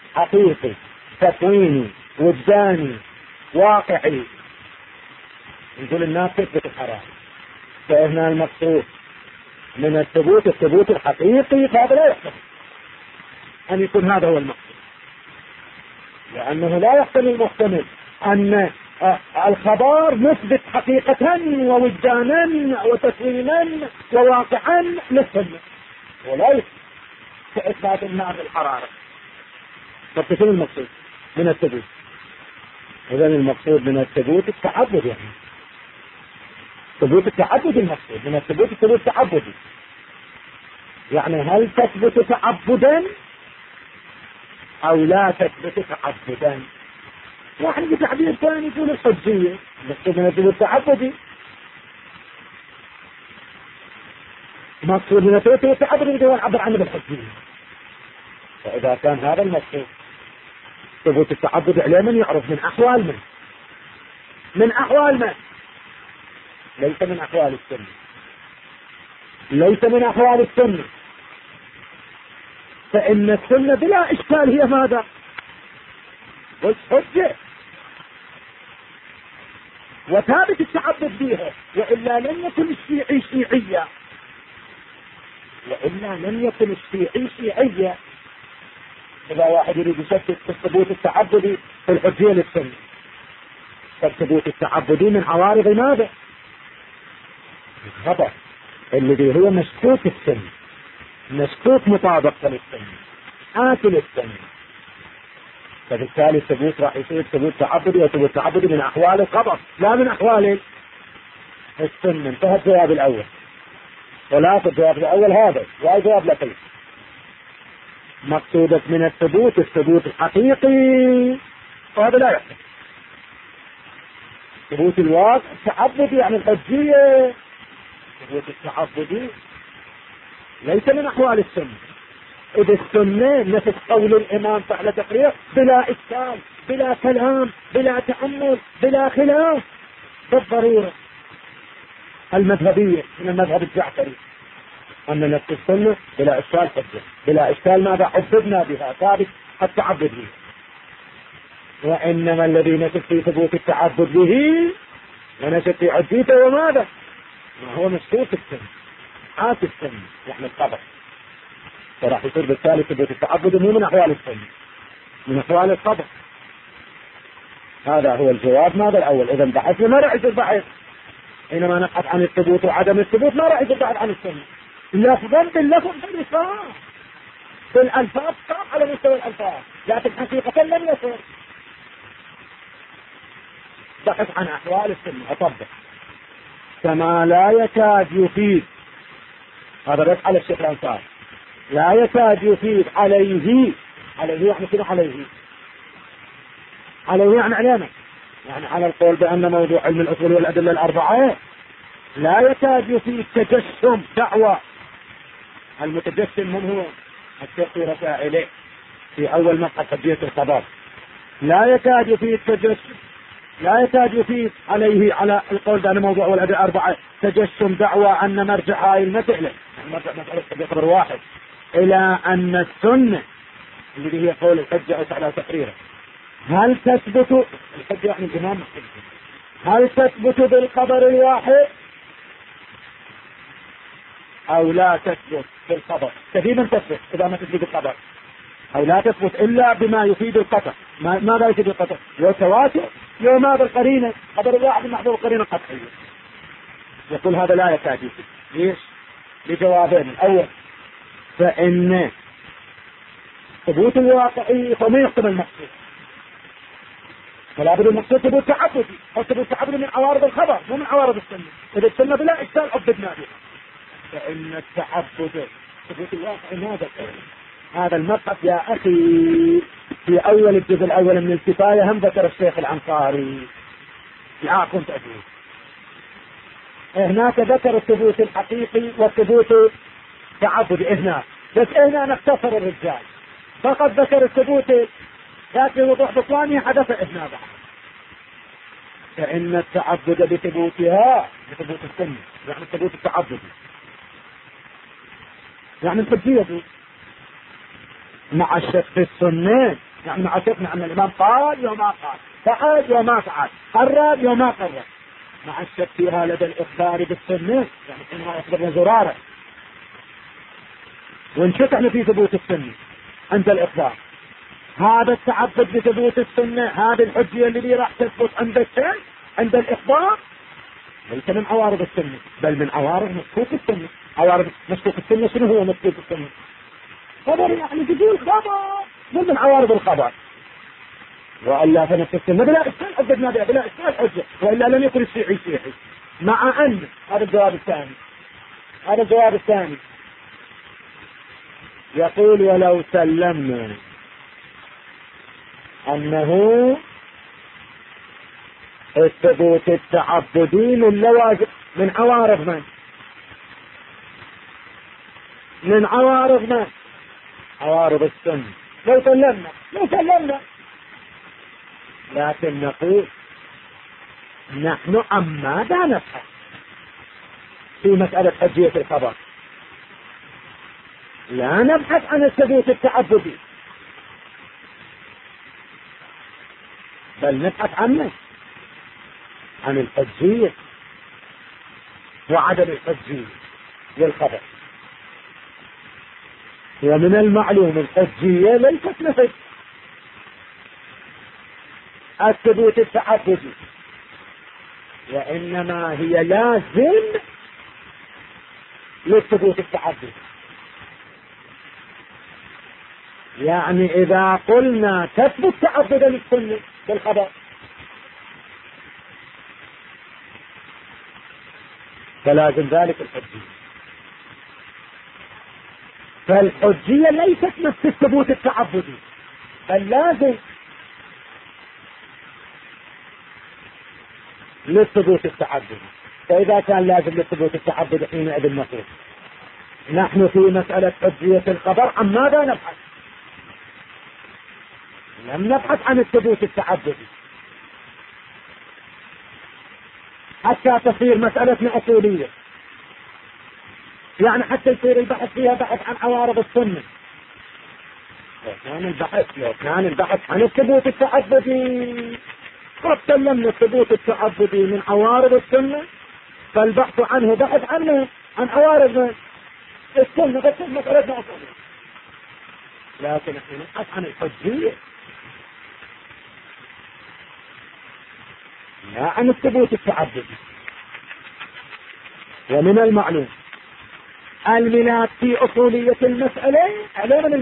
حقيقي تكويني وجداني واقعي، نقول الناس تثبت الحرام. فهنا المقصود من الثبوت الحقيقي، فهذا لا يحتمل أن يكون هذا هو المقصود، لأنه لا يحتمل المحتمل أن الخبر مثبت حقيقة ووجدانا وتكوينا وواقعا للسنة، ولا يحتمل كإثبات الماء بالحرارة. فكيف المقصود من الثبوت؟ إذن المقصود من الثبوت التعبد، يعني ثبوت التعبد المقصود من الثبوت التعبدي. يعني هل تثبت تعبدا أو لا تثبت تعبدا؟ يعني بتعبير ثاني يقول الحجية، المقصود من الثبوت التعبدي. مقصود من الثبوت التعبدي هو العبر عنه بالحجية. فإذا كان هذا المقصود ثبوت التعبد عليه من يعرف من أحوال من أحوال من؟ ليس من أحوال السنة، ليس من أحوال السنة. فإن السنة بلا إشكال هي ماذا؟ والحجة، وثابت التعبد بها، وإلا لم يكن الشيعي شيعيا، وإلا لم يكن الشيعي شيعيا. إذا واحد يريد يشكك في الثبوت التعبدي في الحجية للسنة، فالثبوت التعبدي من عوارض ماذا؟ الخبر الذي هو مشكوك السنة، مشكوك مطابقة للسنة، آكل السنة. فبالتالي الثبوت راح يصير ثبوت تعبدي، وثبوت تعبدي من أحوال الخبر لا من أحوال السنة. انتهى الجواب الأول. ولا الجواب الأول هذا لا جواب لطيف. مقصودك من الثبوت الحقيقي، وهذا لا يحتمل. ثبوت الواقع التعبدي يعني الحجية، ثبوت التعبدي ليس من أحوال السنة. إذا السنة نفس قول الإمام فعل تقرير بلا إشكال، بلا كلام، بلا تأمل، بلا خلاف، بالضرورة المذهبية من المذهب الجعفري أن نفس السنة بلا إشكال حجة، بلا إشكال ماذا عبدنا بها، ثابت التعبد به. وإنما الذي نشد في ثبوت التعبد به ونشد في حجيته وماذا؟ ما هو مشكوك السنة، عاك السنة يعني القبر. فراح يصير بالتالي ثبوت التعبد مو من أحوال السنة، من أحوال القبر. هذا هو الجواب ماذا الأول. إذا بحثنا ما راح يصير بحث، حينما نبحث عن الثبوت وعدم الثبوت ما راح يصير بحث عن السنة. لفظا باللفظ بالإصرار بالألفاظ صار على مستوى الألفاظ، لكن حقيقة لم يصير بحث عن أحوال السنة. أطبق كما لا يكاد يفيد، هذا بس على الشيخ الأنصار، لا يكاد يفيد عليه يعني شنو عليه يعني علينا، يعني على القول بأن موضوع علم الأصول والأدلة الأربعة لا يكاد يفيد تجسم دعوة. المتجسم من هو؟ الشيخ في رسائله في أول مقطع حجية الخبر. لا يكاد يفيد تجسم، لا يكاد يفيد عليه على القول بأن موضوع والأدلة الأربعة تجسم دعوة أن مرجع هاي المسألة، مرجع مسألة خبر واحد، إلى أن السنة الذي هي قول الحجة أو على تقريره هل تثبت الحجة يعني الإمام هل تثبت بالخبر الواحد أو لا تثبت بالخبر؟ كثيرا تثبت إذا ما تثبت بالخبر، أو لا تثبت إلا بما يفيد القطع. ماذا يفيد القطع؟ وتواتر يوم هذا القرينة خبر الواحد محضور القرينة القطعية. يقول هذا لا يكاد يفيد. ليش؟ لجوابين. الأول فإن ثبوت الواقعي فما يحتمل المقصود، فلا بد المقصود ثبوت تعبدي، أو ثبوت تعبدي من عوارض الخبر مو من عوارض السنة. إذا السنة بلا إشكال عبدنا بها، فإن التعبد ثبوت الواقعي ماذا؟ هذا المبحث يا أخي في أول الجزء الأول من الكفاية هم ذكر الشيخ العنصاري، يعاكم تأثير. هناك ذكر الثبوت الحقيقي والثبوت التعبدي هناك، بس هنا نختصر الرجال فقط ذكر الثبوت لكن وضوح بطلاني حدث هنا بعد. فإن التعبد بثبوتها بثبوت السنة يعني الثبوت التعبدي يعني الحجية مع الشك في السنة، يعني مع شكنا أن الإمام قال وما قال، فعل وما فعل، قرب وما قرب، مع الشك فيها لدى الإخبار بالسنة، يعني حينما يخبرنا زرارة وانشكحنا في ثبوت السنة عند الإخبار، هذا التعبد بثبوت السنة، هذه الحجية اللي راح تثبت عند الشيء عند الإخبار ليس من عوارض السنة، بل من عوارض مسكوك السنة. عوارض مسكوك السنة شنو هو مسكوك السنة؟ خبر، يعني تقول خبر من عوارض الخبر، وإلا فنفس السنة بلا إشكال حجتنا بلا إشكال حجة، وإلا لم يكن الشيعي شيعي. مع أن هذا الجواب الثاني، هذا الجواب الثاني يقول ولو سلمنا أنه الثبوت التعبدي من لوازم من عوارض من عوارض عوارض السنة، لو سلمنا لكن نقول نحن ماذا نفعل في مسألة حجية الخبر؟ لا نبحث عن الثبوت التعبدي، بل نبحث عن الحجية وعدم الحجية للخبر. ومن المعلوم الحجية ليست مثل الثبوت التعبدي، وإنما هي لازم للثبوت التعبدي. يعني إذا قلنا تثبت تعبدا السنة بالخبر فلازم ذلك الحجية. فالحجية ليست نفس الثبوت التعبدي، بل لازم للثبوت التعبدي. فإذا كان لازم للثبوت التعبدي حينئذ نقول نحن في مسألة حجية الخبر عن ماذا نبحث؟ لم نبحث عن الثبوت التعبدي حتى تصير مسألتنا أصولية، يعني حتى يصير البحث فيها بحث عن عوارض السنة. لو كان البحث عن الثبوت التعبدي قد سلمنا الثبوت التعبدي من عوارض السنة، فالبحث عنه بحث عن عوارض السنة، بس مسألتنا أصولية. لكن احنا نبحث عن الحجية لا عن الثبوت التعبدي. ومن المعلوم الميلاد في أصولية المسألة عليه من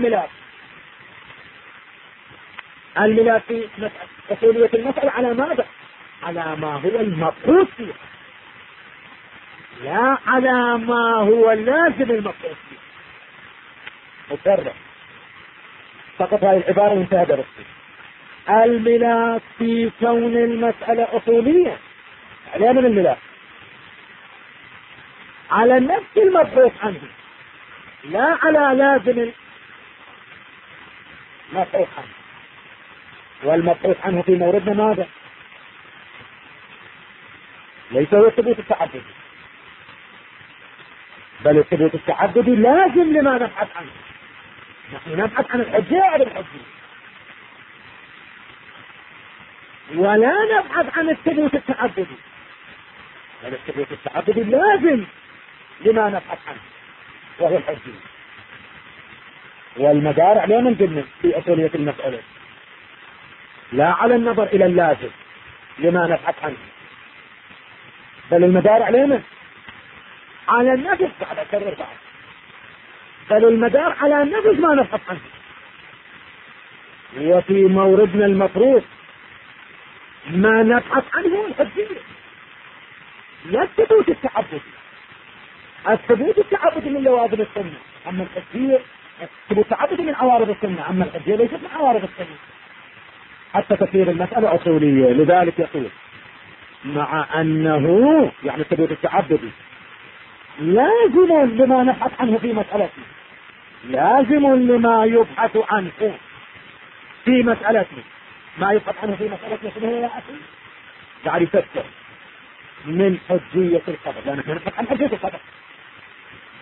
الميلاد في أصولية المسألة على ماذا؟ على ما هو المبحوث فيه، لا على ما هو لازم المبحوث فيه. مكرر فقط هذه العبارة وانتهى درسي. الميلاد في كون المسألة أصولية عليه من الميلاد على نفس المبحوث عنه، لا على لازم المبحوث عنه. والمبحوث عنه في موردنا ماذا؟ ليس هو الثبوت التعبدي، بل الثبوت التعبدي لازم لما نبحث عنه. نحن نبحث عن الحجية على الحجية، ولا نبحث عن الثبوت التعبدي، بل الثبوت التعبدي لازم لما نبحث عنه وهو الحجية. والمدار عليه من جنة في أصولية المسألة، لا على النظر إلى اللازم لما نبحث عنه، بل المدار علينا على النفس. بعد أكرر بعد، بل المدار على النفس ما نبحث عنه. وفي موردنا المفروض ما نبحث عنه الحجية، لا الثبوت التعبدي. الثبوت التعبدي من لوازم السنة، أما الحجية الثبوت التعبدي من عوارض السنة، أما الحجية ليست من عوارض السنة حتى تصير المسألة أصولية. لذلك يقول مع أنه يعني الثبوت التعبدي لازم لما نبحث عنه في مسألتنا، لازم لما يبحث عنه في مسألتنا. ما يبحث عنه في مسألتنا شنو هو يا أخي؟ قاعد يفكر من حجية الخبر، لأن نحن نبحث عن حجية الخبر.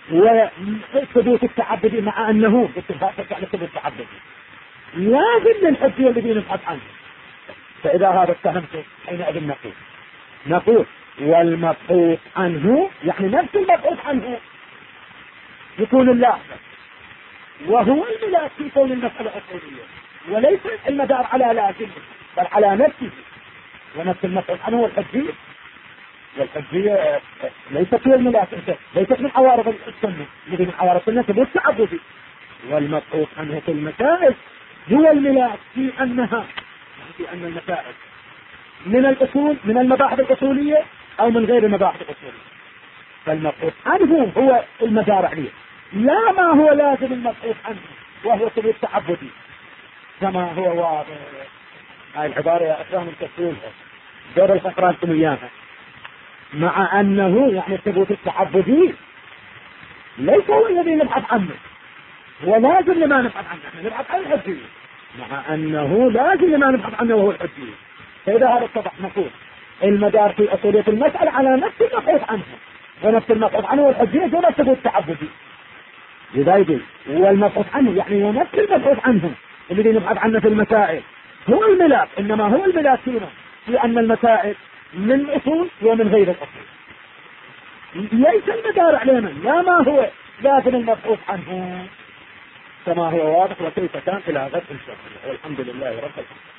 وثبوت التعبدي مع أنه باتفاق على ثبوت التعبدي لازم للحجية الذي نبحث عنه. فإذا هذا اتهمته حينئذ نقول والمبحوث عنه يعني نفس المبحوث عنه يكون اللازم، وهو الملاك في كون المسألة أصولية، وليس المدار على لازم بل على نفسه، ونفس المبحوث عنه هو الحجية. والحجية ليست هي الملاك، ليست من عوارض السنة، الذي من عوارض السنة ثبوت تعبدي. والمبحوث عنه في المسائل هو الملاك في أنها في أن المسائل من الأصول من المباحث الأصولية أو من غير المباحث الأصولية، فالمبحوث عنه هو المدار عليه، لا ما هو لازم المبحوث عنه وهو ثبوت تعبدي كما هو واضح. هاي العبارة يا أخوان تفسيرها دور الفقرات إياها، مع أنه يعني الثبوت التعبدي ليس هو الذي نبحث عنه، هو لازم لما نبحث عنه، احنا نبحث عن الحجية، مع أنه لازم لما نبحث عنه وهو الحجية. فإذا هذا اتضح نقول المدار في أصولية المسألة على نفس المبحوث عنه، ونفس المبحوث عنه والحجية دون الثبوت التعبدي. لذا يقول والمبحوث عنه يعني هو نفس المبحوث عنه الذي نبحث عنه في المسائل هو الملاك، إنما هو الملاك فينا في أن المسائل من الأصول ومن غير الأصول، ليس المدار علينا لا ما هو لازم المبحوث عنه كما هو واضح وكيف كان إلى غد إن شاء الله. والحمد لله رب العالمين.